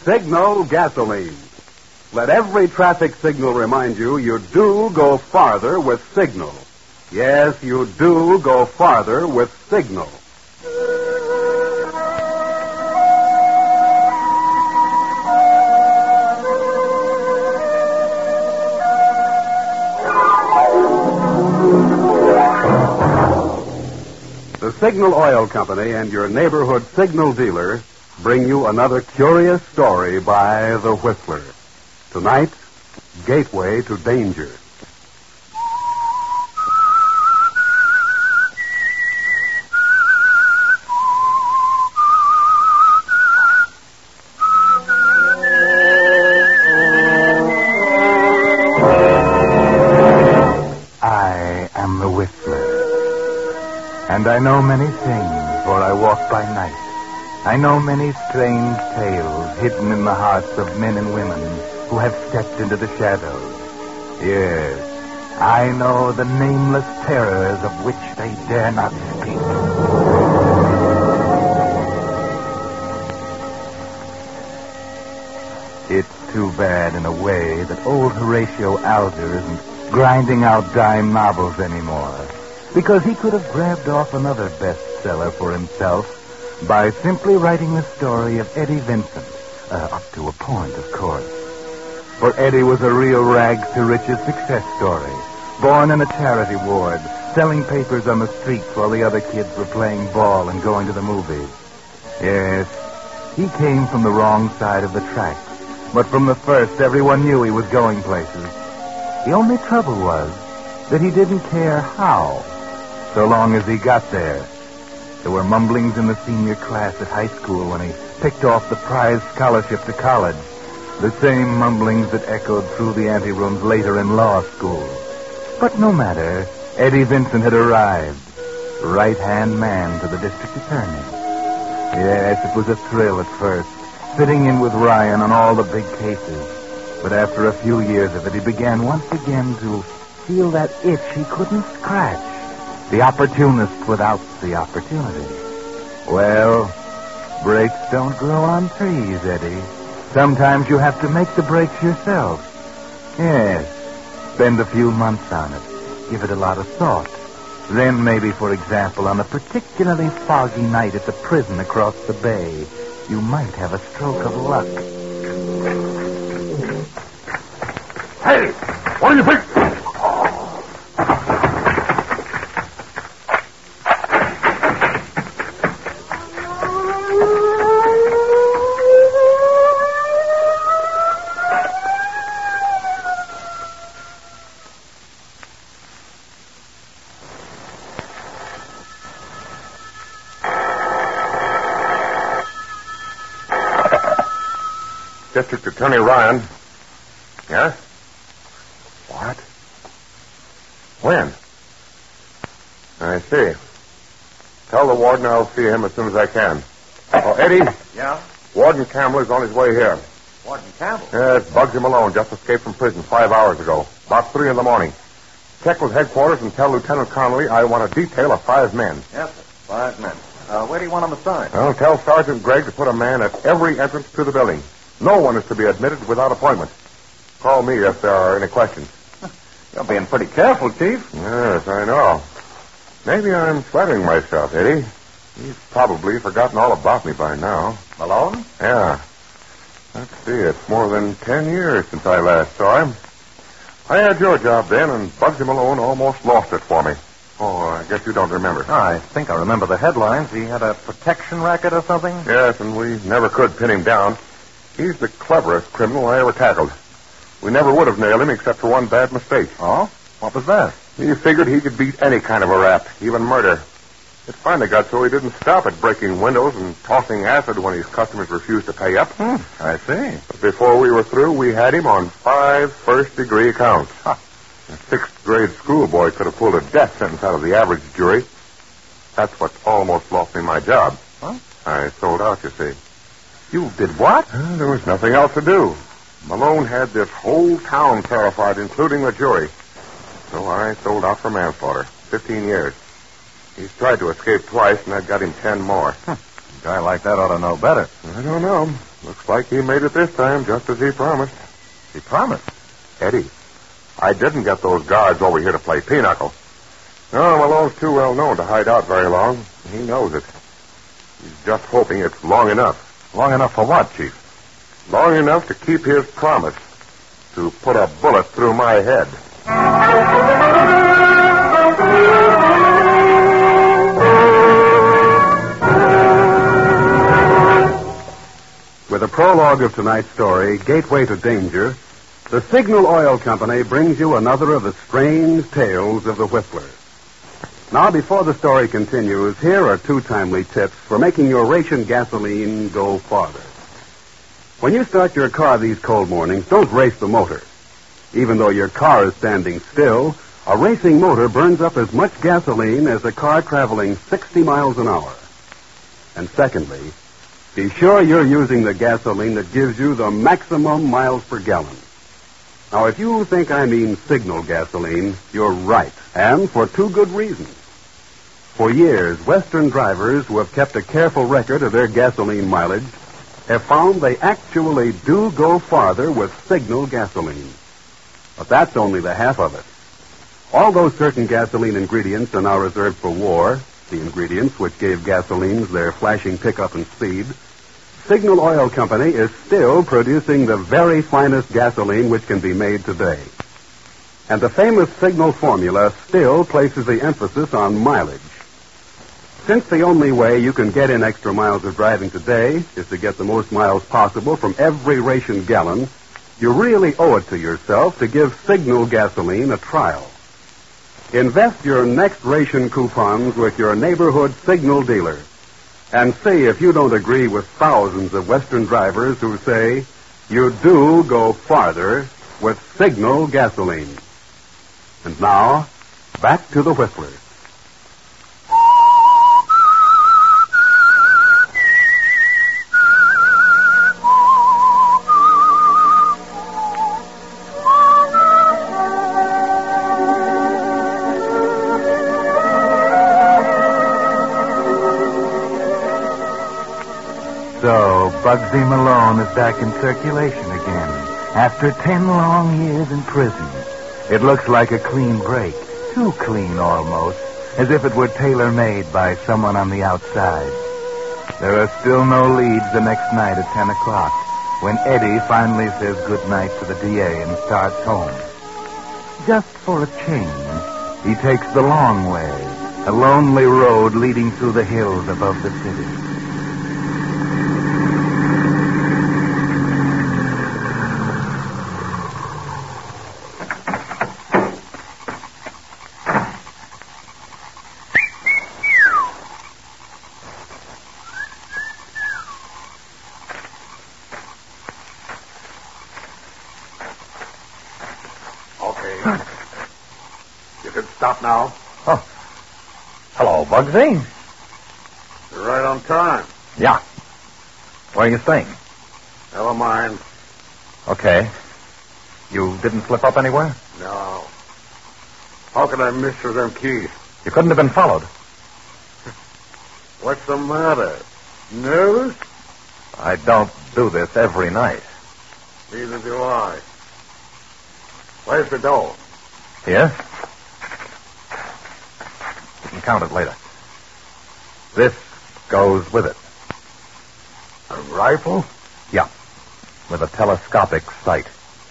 Signal gasoline. Let every traffic signal remind you do go farther with Signal. Yes, you do go farther with Signal. The Signal Oil Company and your neighborhood Signal dealer bring you another curious story by The Whistler. Tonight, Gateway to Danger. I am the Whistler, and I know many things, for I walk by night. I know many strange tales hidden in the hearts of men and women who have stepped into the shadows. Yes, I know the nameless terrors of which they dare not speak. It's too bad, in a way, that old Horatio Alger isn't grinding out dime novels anymore, because he could have grabbed off another bestseller for himself by simply writing the story of Eddie Vincent, up to a point, of course. For Eddie was a real rags-to-riches success story, born in a charity ward, selling papers on the streets while the other kids were playing ball and going to the movies. Yes, he came from the wrong side of the tracks, but from the first, everyone knew he was going places. The only trouble was that he didn't care how, so long as he got there. There were mumblings in the senior class at high school when he picked off the prize scholarship to college. The same mumblings that echoed through the anterooms later in law school. But no matter, Eddie Vincent had arrived. Right-hand man to the district attorney. Yes, it was a thrill at first, sitting in with Ryan on all the big cases. But after a few years of it, he began once again to feel that itch he couldn't scratch. The opportunist without the opportunity. Well, breaks don't grow on trees, Eddie. Sometimes you have to make the breaks yourself. Yes, spend a few months on it. Give it a lot of thought. Then maybe, for example, on a particularly foggy night at the prison across the bay, you might have a stroke of luck. Hey, what do you think? District Attorney Ryan. Yes? What? When? I see. Tell the warden I'll see him as soon as I can. Oh, Eddie? Yeah? Warden Campbell is on his way here. Warden Campbell? Yes, Bugsy Malone just escaped from prison 5 hours ago, about 3 a.m. Check with headquarters and tell Lieutenant Connolly I want a detail of 5 men. Yes, sir. 5 men. Where do you want them assigned? Well, tell Sergeant Gregg to put a man at every entrance to the building. No one is to be admitted without appointment. Call me if there are any questions. You're being pretty careful, Chief. Yes, I know. Maybe I'm flattering myself, Eddie. He's probably forgotten all about me by now. Malone? Yeah. Let's see, it's more than 10 years since I last saw him. I had your job then, and Bugsy Malone almost lost it for me. Oh, I guess you don't remember. I think I remember the headlines. He had a protection racket or something? Yes, and we never could pin him down. He's the cleverest criminal I ever tackled. We never would have nailed him except for one bad mistake. Oh? What was that? He figured he could beat any kind of a rap, even murder. It finally got so he didn't stop at breaking windows and tossing acid when his customers refused to pay up. I see. But before we were through, we had him on 5 first-degree counts. Huh. A 6th-grade schoolboy could have pulled a death sentence out of the average jury. That's what almost lost me my job. Huh? I sold out, you see. You did what? There was nothing else to do. Malone had this whole town terrified, including the jury. So I sold out for manslaughter. 15 years. He's tried to escape twice, and that got him 10 more. A guy like that ought to know better. I don't know. Looks like he made it this time, just as he promised. He promised. Eddie, I didn't get those guards over here to play pinochle. No, Malone's too well known to hide out very long. He knows it. He's just hoping it's long enough. Long enough for what, Chief? Long enough to keep his promise to put a bullet through my head. With the prologue of tonight's story, Gateway to Danger, the Signal Oil Company brings you another of the strange tales of the Whistler. Now, before the story continues, here are 2 timely tips for making your ration gasoline go farther. When you start your car these cold mornings, don't race the motor. Even though your car is standing still, a racing motor burns up as much gasoline as a car traveling 60 miles an hour. And secondly, be sure you're using the gasoline that gives you the maximum miles per gallon. Now, if you think I mean Signal gasoline, you're right, and for 2 good reasons. For years, Western drivers who have kept a careful record of their gasoline mileage have found they actually do go farther with Signal gasoline. But that's only the half of it. Although certain gasoline ingredients are now reserved for war, the ingredients which gave gasolines their flashing pickup and speed, Signal Oil Company is still producing the very finest gasoline which can be made today. And the famous Signal formula still places the emphasis on mileage. Since the only way you can get in extra miles of driving today is to get the most miles possible from every ration gallon, you really owe it to yourself to give Signal gasoline a trial. Invest your next ration coupons with your neighborhood Signal dealer and see if you don't agree with thousands of Western drivers who say you do go farther with Signal gasoline. And now, back to the Whistler. So, Bugsy Malone is back in circulation again, after 10 long years in prison. It looks like a clean break, too clean almost, as if it were tailor-made by someone on the outside. There are still no leads the next night at 10 o'clock, when Eddie finally says goodnight to the DA and starts home. Just for a change, he takes the long way, a lonely road leading through the hills above the city. You can stop now. Oh. Hello, Bugsy. You're right on time. Yeah. Where are you staying? Never mind. Okay. You didn't slip up anywhere? No. How could I miss you them keys? You couldn't have been followed. What's the matter? Nervous? I don't do this every night. Neither do I. Where's the dough? Here? You can count it later. This goes with it. A rifle? Yeah. With a telescopic sight.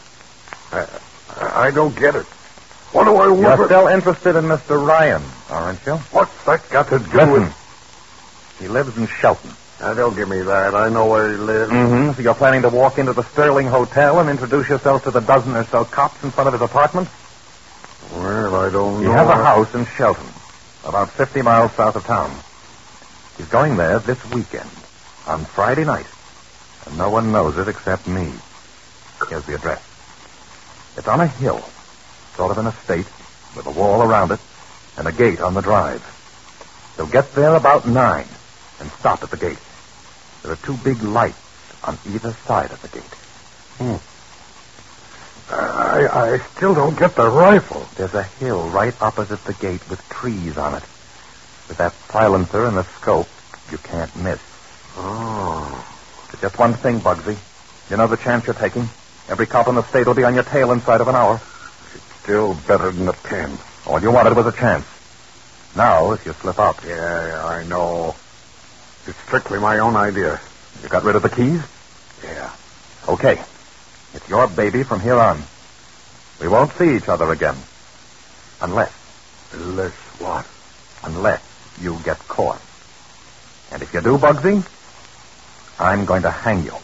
I don't get it. What do I want? You're still interested in Mr. Ryan, aren't you? What's that got to do Listen. with... He lives in Shelton. Now, don't give me that. I know where he lives. Mm-hmm. So you're planning to walk into the Sterling Hotel and introduce yourself to the dozen or so cops in front of his apartment? Well, I don't know. You have a house in Shelton, about 50 miles south of town. He's going there this weekend, on Friday night. And no one knows it except me. Here's the address. It's on a hill, sort of an estate, with a wall around it, and a gate on the drive. He'll get there about 9 and stop at the gate. There are 2 big lights on either side of the gate. I still don't get the rifle. There's a hill right opposite the gate with trees on it. With that silencer and the scope, you can't miss. Oh. It Just one thing, Bugsy. You know the chance you're taking? Every cop in the state will be on your tail inside of an hour. Still better than the pen. All you wanted was a chance. Now, if you slip up... Yeah, I know. It's strictly my own idea. You got rid of the keys? Yeah. Okay. It's your baby from here on. We won't see each other again. Unless what? Unless you get caught. And if you do, Bugsy, I'm going to hang you.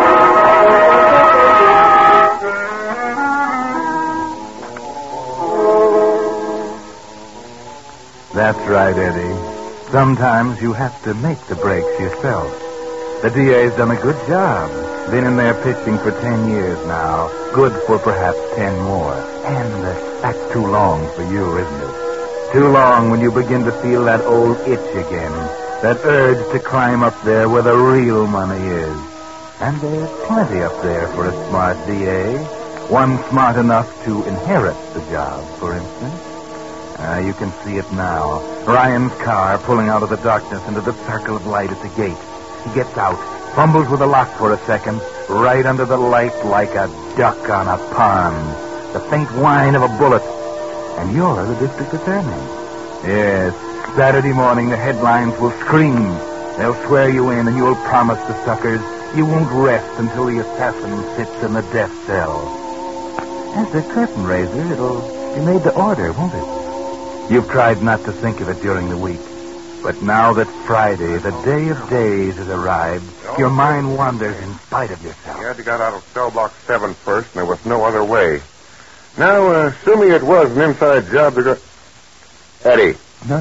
That's right, Eddie. Sometimes you have to make the breaks yourself. The DA's done a good job. Been in there pitching for 10 years now. Good for perhaps 10 more. And that's too long for you, isn't it? Too long when you begin to feel that old itch again. That urge to climb up there where the real money is. And there's plenty up there for a smart DA. One smart enough to inherit the job, for instance. You can see it now. Ryan's car pulling out of the darkness into the circle of light at the gate. He gets out, fumbles with the lock for a second, right under the light like a duck on a pond. The faint whine of a bullet. And you're the district attorney. Yes, Saturday morning the headlines will scream. They'll swear you in and you'll promise the suckers you won't rest until the assassin sits in the death cell. As the curtain raiser, it'll be made to order, won't it? You've tried not to think of it during the week. But now that Friday, the day of days, has arrived, your mind wanders in spite of yourself. You had to get out of cell block 7 first, and there was no other way. Now, assuming it was an inside job to go... Eddie. Huh?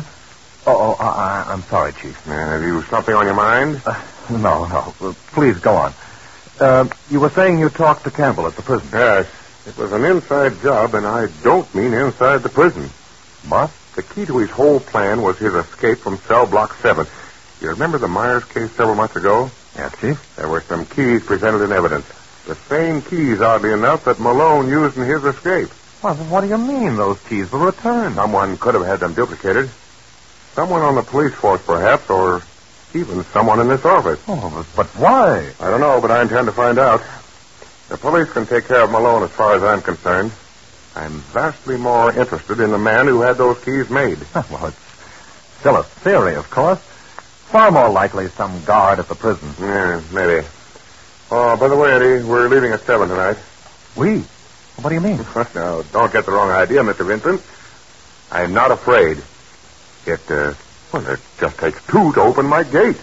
I'm sorry, Chief. Have you something on your mind? No. Please, go on. You were saying you talked to Campbell at the prison. Yes. It was an inside job, and I don't mean inside the prison. What? The key to his whole plan was his escape from cell block 7. You remember the Myers case several months ago? Yes, Chief. There were some keys presented in evidence. The same keys, oddly enough, that Malone used in his escape. Well, what do you mean those keys were returned? Someone could have had them duplicated. Someone on the police force, perhaps, or even someone in this office. Oh, but why? I don't know, but I intend to find out. The police can take care of Malone as far as I'm concerned. I'm vastly more interested in the man who had those keys made. Well, it's still a theory, of course. Far more likely some guard at the prison. Yeah, maybe. Oh, by the way, Eddie, we're leaving at 7 tonight. We? What do you mean? Now, don't get the wrong idea, Mr. Vincent. I'm not afraid. It just takes 2 to open my gate.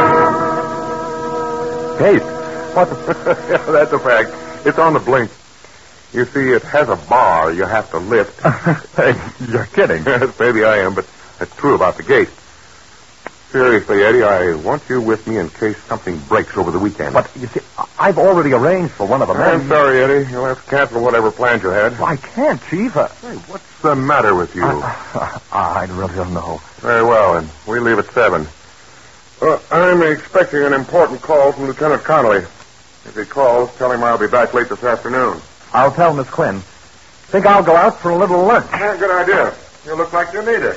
Gate? What? Yeah, that's a fact. It's on the blink. You see, it has a bar you have to lift. Hey, you're kidding. Yes, maybe I am, but that's true about the gate. Seriously, Eddie, I want you with me in case something breaks over the weekend. But, you see, I've already arranged for one of the men. I'm sorry, Eddie. You'll have to cancel whatever plans you had. Well, I can't, Chief. Hey, what's the matter with you? I really don't know. Very well, and we leave at 7. I'm expecting an important call from Lieutenant Connolly. If he calls, tell him I'll be back late this afternoon. I'll tell Miss Quinn. Think I'll go out for a little lunch. Yeah, good idea. You look like you need it.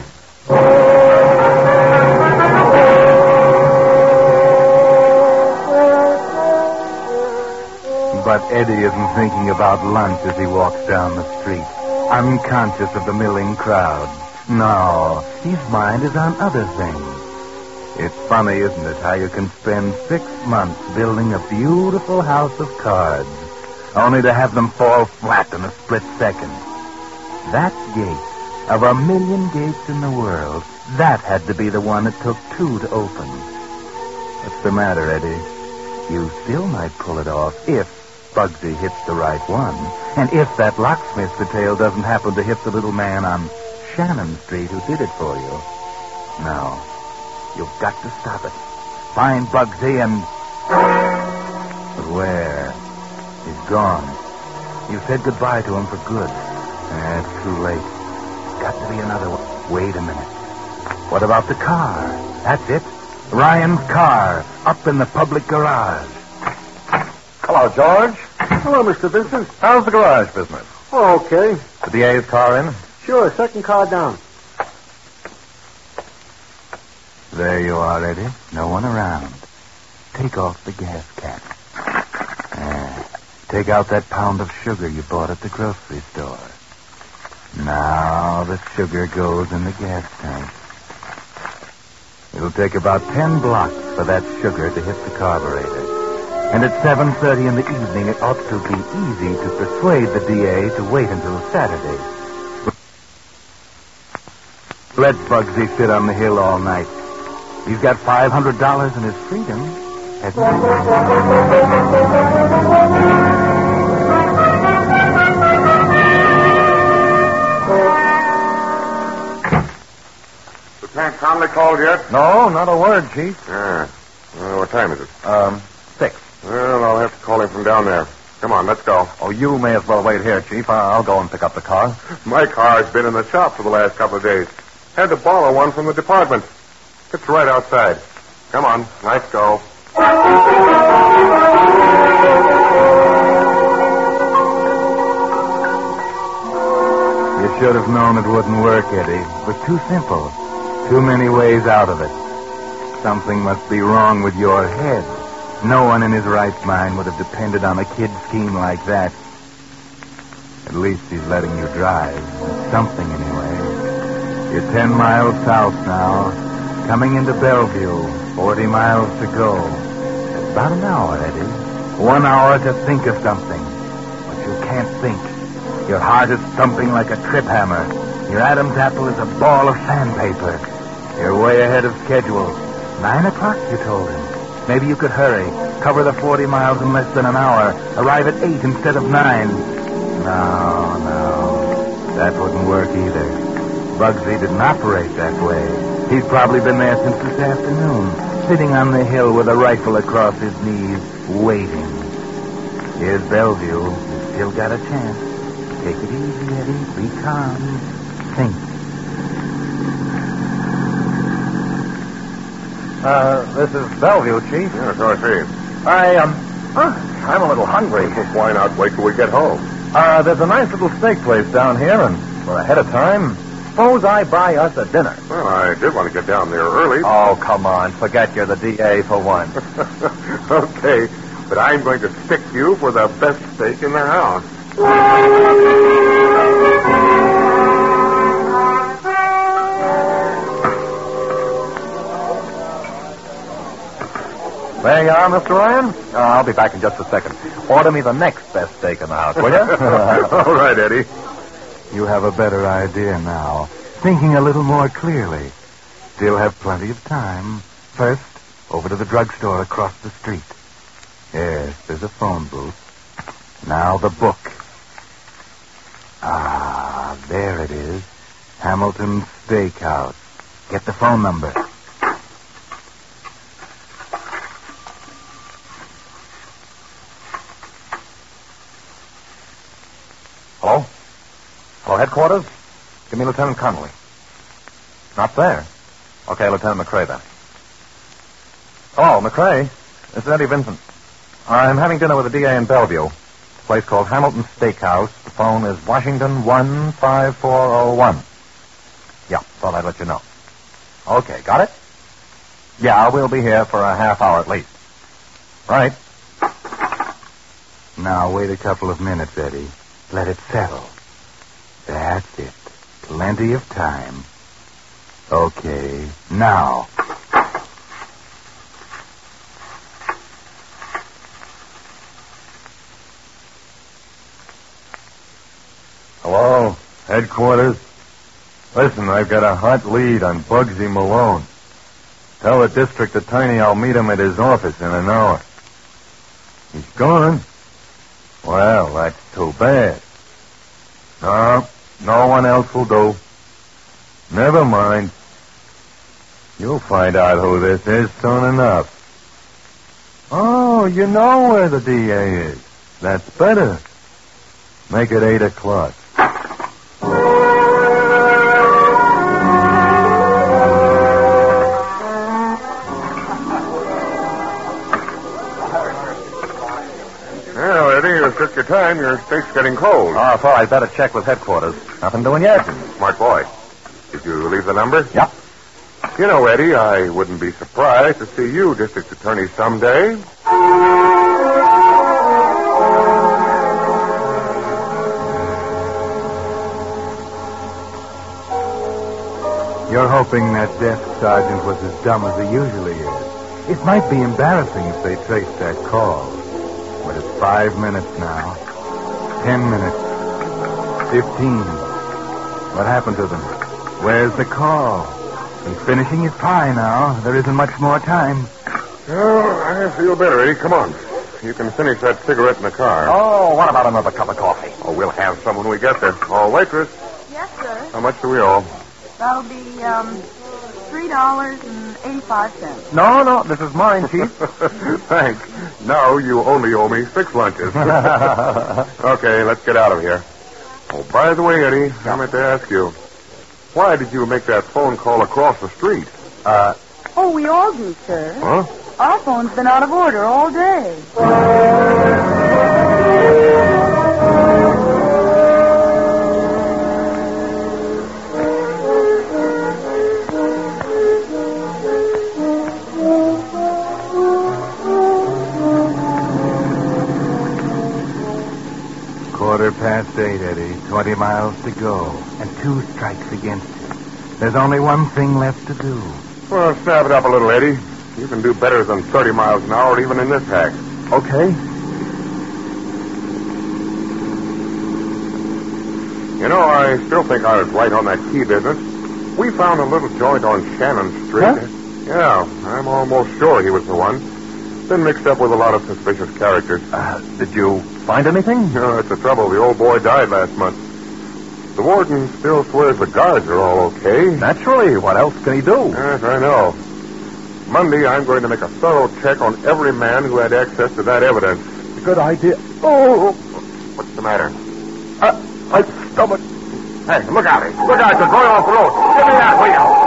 But Eddie isn't thinking about lunch as he walks down the street, unconscious of the milling crowd. No, his mind is on other things. It's funny, isn't it, how you can spend 6 months building a beautiful house of cards, only to have them fall flat in a split second. That gate, of 1,000,000 gates in the world, that had to be the one it took 2 to open. What's the matter, Eddie? You still might pull it off if Bugsy hits the right one, and if that locksmith detail doesn't happen to hit the little man on Shannon Street who did it for you. No, you've got to stop it. Find Bugsy and... But where? He's gone. You said goodbye to him for good. It's too late. Got to be another one. Wait a minute. What about the car? That's it. Ryan's car, up in the public garage. Hello, George. Hello, Mr. Vincent. How's the garage business? Oh, okay. The DA's car in? Sure, second car down. There you are, Eddie. No one around. take off the gas cap. Take out that pound of sugar you bought at the grocery store. Now the sugar goes in the gas tank. It'll take about 10 blocks for that sugar to hit the carburetor. And at 7:30 in the evening, it ought to be easy to persuade the DA to wait until Saturday. Let Bugsy sit on the hill all night. He's got $500 in his freedom. Lieutenant Conley called yet? No, not a word, Chief. Yeah. Well, what time is it? 6. Well, I'll have to call him from down there. Come on, let's go. Oh, you may as well wait here, Chief. I'll go and pick up the car. My car's been in the shop for the last couple of days. Had to borrow one from the department. It's right outside. Come on, let's go. You should have known it wouldn't work, Eddie. It was too simple. Too many ways out of it. Something must be wrong with your head. No one in his right mind would have depended on a kid scheme like that. At least he's letting you drive. Something, anyway. You're 10 miles south now. Coming into Bellevue. 40 miles to go. That's about an hour, Eddie. 1 hour to think of something. But you can't think. Your heart is thumping like a trip hammer. Your Adam's apple is a ball of sandpaper. You're way ahead of schedule. 9 o'clock, you told him. Maybe you could hurry. Cover the 40 miles in less than an hour. Arrive at 8 instead of 9. No. That wouldn't work either. Bugsy didn't operate that way. He's probably been there since this afternoon, sitting on the hill with a rifle across his knees, waiting. Here's Bellevue. You've still got a chance. Take it easy, Eddie. Be calm. Think. This is Bellevue, Chief. Yeah, so I see. I'm a little hungry. Why not wait till we get home? There's a nice little steak place down here, and we're ahead of time. Suppose I buy us a dinner. Well, I did want to get down there early. Oh, come on. Forget you're the DA for one. Okay, but I'm going to stick you for the best steak in the house. There you are, Mr. Ryan. I'll be back in just a second. Order me the next best steak in the house, will you? All right, Eddie. You have a better idea now. Thinking a little more clearly. Still have plenty of time. First, over to the drugstore across the street. Yes, there's a phone booth. Now the book. Ah, there it is. Hamilton's Steakhouse. Get the phone number. Hello? Hello, headquarters? Give me Lieutenant Connolly. Not there. Okay, Lieutenant McCrae then. Hello, McCrae. This is Eddie Vincent. I'm having dinner with the DA in Bellevue. A place called Hamilton's Steakhouse. The phone is Washington 15401. Yeah, thought I'd let you know. Okay, got it? Yeah, we'll be here for a half hour at least. Right. Now, wait a couple of minutes, Eddie. Let it settle. That's it. Plenty of time. Okay, now. Hello, headquarters. Listen, I've got a hot lead on Bugsy Malone. Tell the district attorney I'll meet him at his office in an hour. He's gone? Well, that's too bad. No one else will do. Never mind. You'll find out who this is soon enough. Oh, you know where the DA is. That's better. Make it 8 o'clock. Well, Eddie, you took your time. Your steak's getting cold. Oh, so I'd better check with headquarters. Nothing doing yet. Smart boy. Did you leave the number? Yep. You know, Eddie, I wouldn't be surprised to see you district attorney someday. You're hoping that desk sergeant was as dumb as he usually is. It might be embarrassing if they traced that call. But it's 5 minutes now. 10 minutes. 15. What happened to them? Where's the call? He's finishing his pie now. There isn't much more time. Oh, I feel better, Eddie. Come on. You can finish that cigarette in the car. Oh, what about another cup of coffee? Oh, we'll have some when we get there. Oh, waitress, Yes, sir. how much do we owe? That'll be, $3.85. No, this is mine, Chief. Thanks. Now you only owe me 6 lunches. Okay, let's get out of here. Oh, by the way, Eddie, I meant to ask you, why did you make that phone call across the street? Oh, we all do, sir. Huh? Our phone's been out of order all day. Quarter-past 8, Eddie. 20 miles to go. And 2 strikes against you. There's only one thing left to do. Well, snap it up a little, Eddie. You can do better than 30 miles an hour even in this hack. Okay. You know, I still think I was right on that key business. We found a little joint on Shannon Street. Huh? Yeah, I'm almost sure he was the one. Been mixed up with a lot of suspicious characters. Did you find anything? No, it's the trouble. The old boy died last month. The warden still swears the guards are all okay. Naturally. What else can he do? Yes, I know. Monday, I'm going to make a thorough check on every man who had access to that evidence. Good idea. Oh, What's the matter? my stomach. Hey, look out. Look out. You're going off the road. Give me that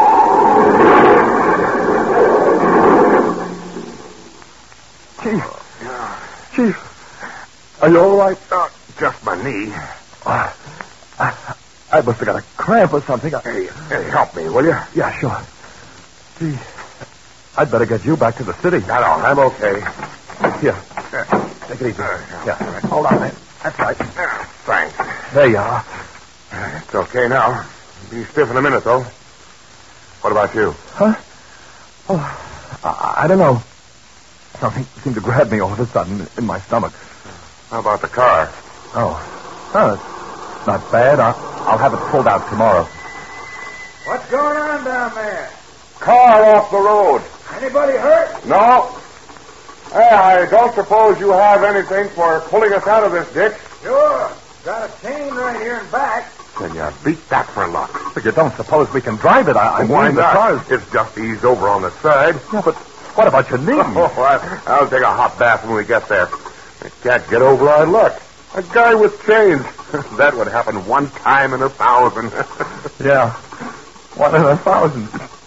wheel. Chief, are you all right? Just my knee. I must have got a cramp or something. Hey, help me, will you? Yeah, sure. Gee, I'd better get you back to the city. No, I'm okay. Here, take it easy. Yeah, hold on, man. That's right. Thanks. There you are. It's okay now. Be stiff in a minute, though. What about you? Huh? Oh, I don't know. Something seemed to grab me all of a sudden in my stomach. How about the car? Oh, it's not bad. I'll have it pulled out tomorrow. What's going on down there? Car off the road. Anybody hurt? No. Hey, I don't suppose you have anything for pulling us out of this ditch? Sure. Got a chain right here in back. Then you beat that for luck. But you don't suppose we can drive it? I Why mean, the not? car's... It's just eased over on the side. Yeah, but what about your knee? I'll take a hot bath when we get there. I can't get over our luck. A guy with chains. That would happen one time in 1,000. Yeah, 1 in 1,000.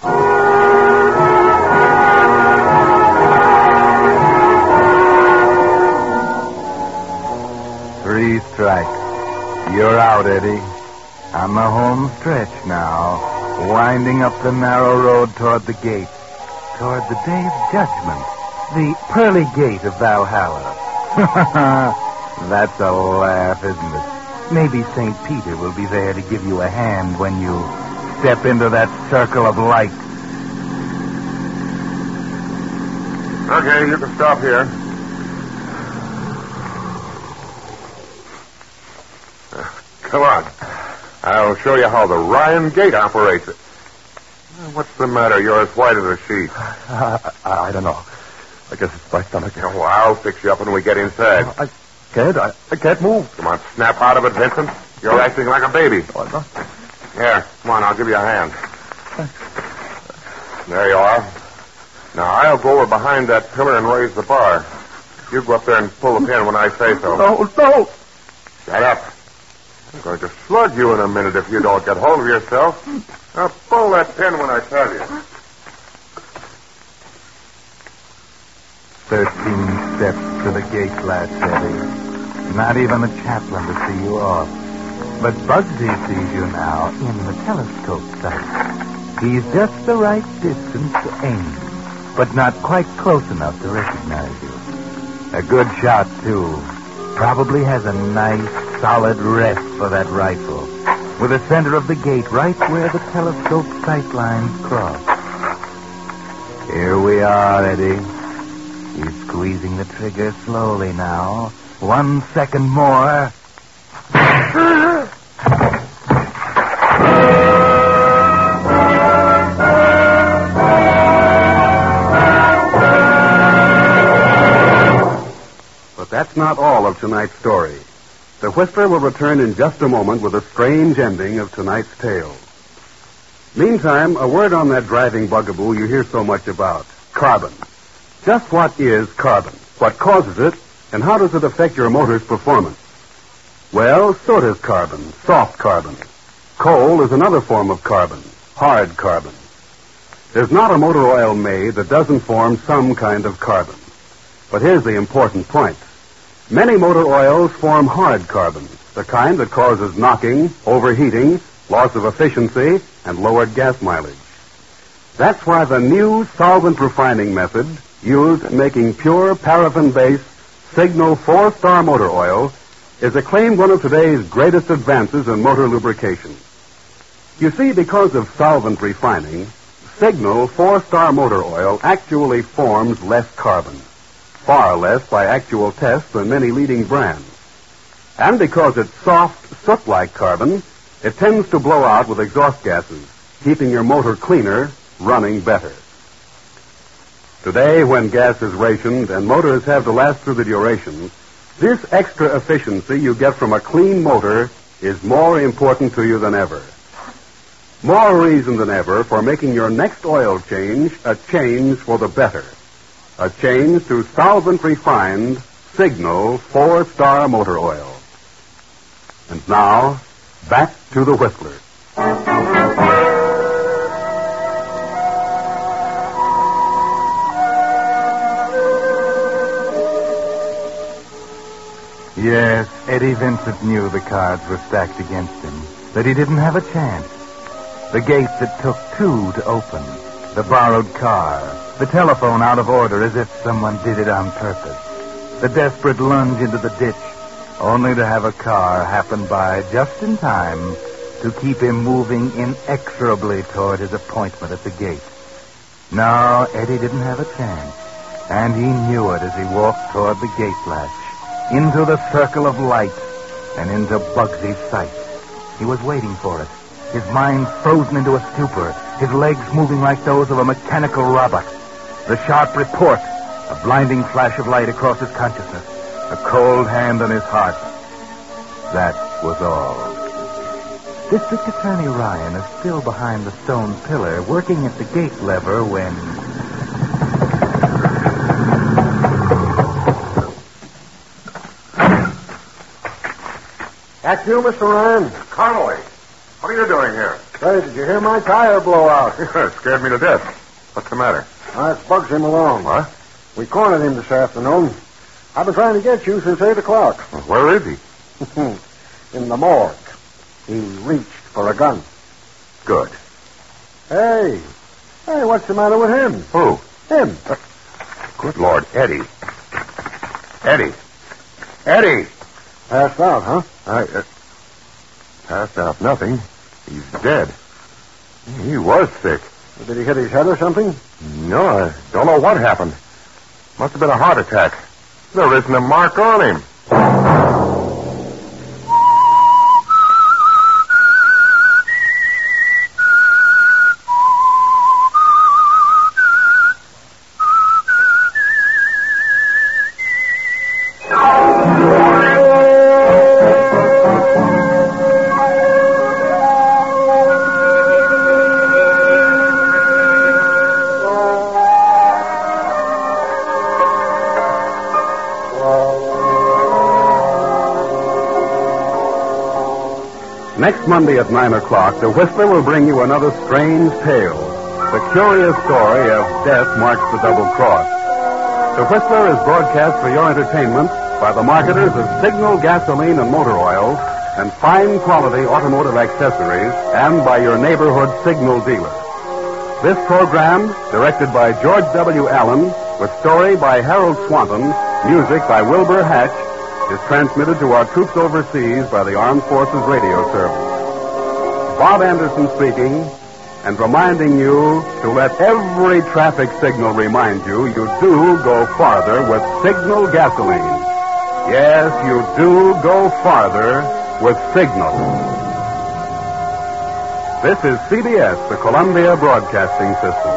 Three strikes. You're out, Eddie. On the home stretch now, winding up the narrow road toward the gate, toward the day of judgment, the pearly gate of Valhalla. That's a laugh, isn't it? Maybe St. Peter will be there to give you a hand when you step into that circle of light. Okay, you can stop here. Come on. I'll show you how the Ryan Gate operates it. What's the matter? You're as white as a sheet. I don't know. I guess it's my stomach. Well, I'll fix you up when we get inside. I can't move. Come on, snap out of it, Vincent. You're acting like a baby. Oh, no. Here, come on, I'll give you a hand. There you are. Now, I'll go over behind that pillar and raise the bar. You go up there and pull the pin when I say so. No. Shut up. I'm going to slug you in a minute if you don't get hold of yourself. Now, pull that pin when I tell you. 13 steps to the gate latch, Eddie. Not even the chaplain to see you off. But Bugsy sees you now in the telescope sight. He's just the right distance to aim, but not quite close enough to recognize you. A good shot, too. Probably has a nice, solid rest for that rifle, with the center of the gate right where the telescope sight lines cross. Here we are, Eddie. He's squeezing the trigger slowly now. 1 second more. But that's not all of tonight's story. The Whistler will return in just a moment with a strange ending of tonight's tale. Meantime, a word on that driving bugaboo you hear so much about, carbon. Just what is carbon? What causes it? And how does it affect your motor's performance? Well, so does carbon, soft carbon. Coal is another form of carbon, hard carbon. There's not a motor oil made that doesn't form some kind of carbon. But here's the important point. Many motor oils form hard carbon, the kind that causes knocking, overheating, loss of efficiency, and lowered gas mileage. That's why the new solvent refining method used in making pure paraffin-based Signal 4-Star motor oil is acclaimed one of today's greatest advances in motor lubrication. You see, because of solvent refining, Signal 4-Star motor oil actually forms less carbon, far less by actual tests than many leading brands. And because it's soft, soot-like carbon, it tends to blow out with exhaust gases, keeping your motor cleaner, running better. Today, when gas is rationed and motors have to last through the duration, this extra efficiency you get from a clean motor is more important to you than ever. More reason than ever for making your next oil change a change for the better. A change to solvent-refined Signal 4-Star motor oil. And now, back to the Whistler. Yes, Eddie Vincent knew the cards were stacked against him, that he didn't have a chance. The gate that took two to open, the borrowed car, the telephone out of order as if someone did it on purpose, the desperate lunge into the ditch, only to have a car happen by just in time to keep him moving inexorably toward his appointment at the gate. No, Eddie didn't have a chance, and he knew it as he walked toward the gate latch, into the circle of light, and into Bugsy's sight. He was waiting for it, his mind frozen into a stupor, his legs moving like those of a mechanical robot. The sharp report, a blinding flash of light across his consciousness, a cold hand on his heart. That was all. District Attorney Ryan is still behind the stone pillar, working at the gate lever when... That's you, Mr. Ryan? Connolly, what are you doing here? Say, did you hear my tire blow out? It scared me to death. What's the matter? That's Bugsy Malone. What? We cornered him this afternoon. I've been trying to get you since 8 o'clock. Where is he? In the morgue. He reached for a gun. Good. Hey, what's the matter with him? Who? Him. Good Lord, Eddie. Eddie! Passed out, huh? Passed out nothing. He's dead. He was sick. Did he hit his head or something? No, I don't know what happened. Must have been a heart attack. There isn't a mark on him. Next Monday at 9 o'clock, the Whistler will bring you another strange tale. The curious story of Death Marks the Double Cross. The Whistler is broadcast for your entertainment by the marketers of Signal gasoline and motor oils and fine quality automotive accessories, and by your neighborhood Signal dealer. This program, directed by George W. Allen, with story by Harold Swanton, music by Wilbur Hatch, is transmitted to our troops overseas by the Armed Forces Radio Service. Bob Anderson speaking, and reminding you to let every traffic signal remind you do go farther with Signal gasoline. Yes, you do go farther with Signal. This is CBS, the Columbia Broadcasting System.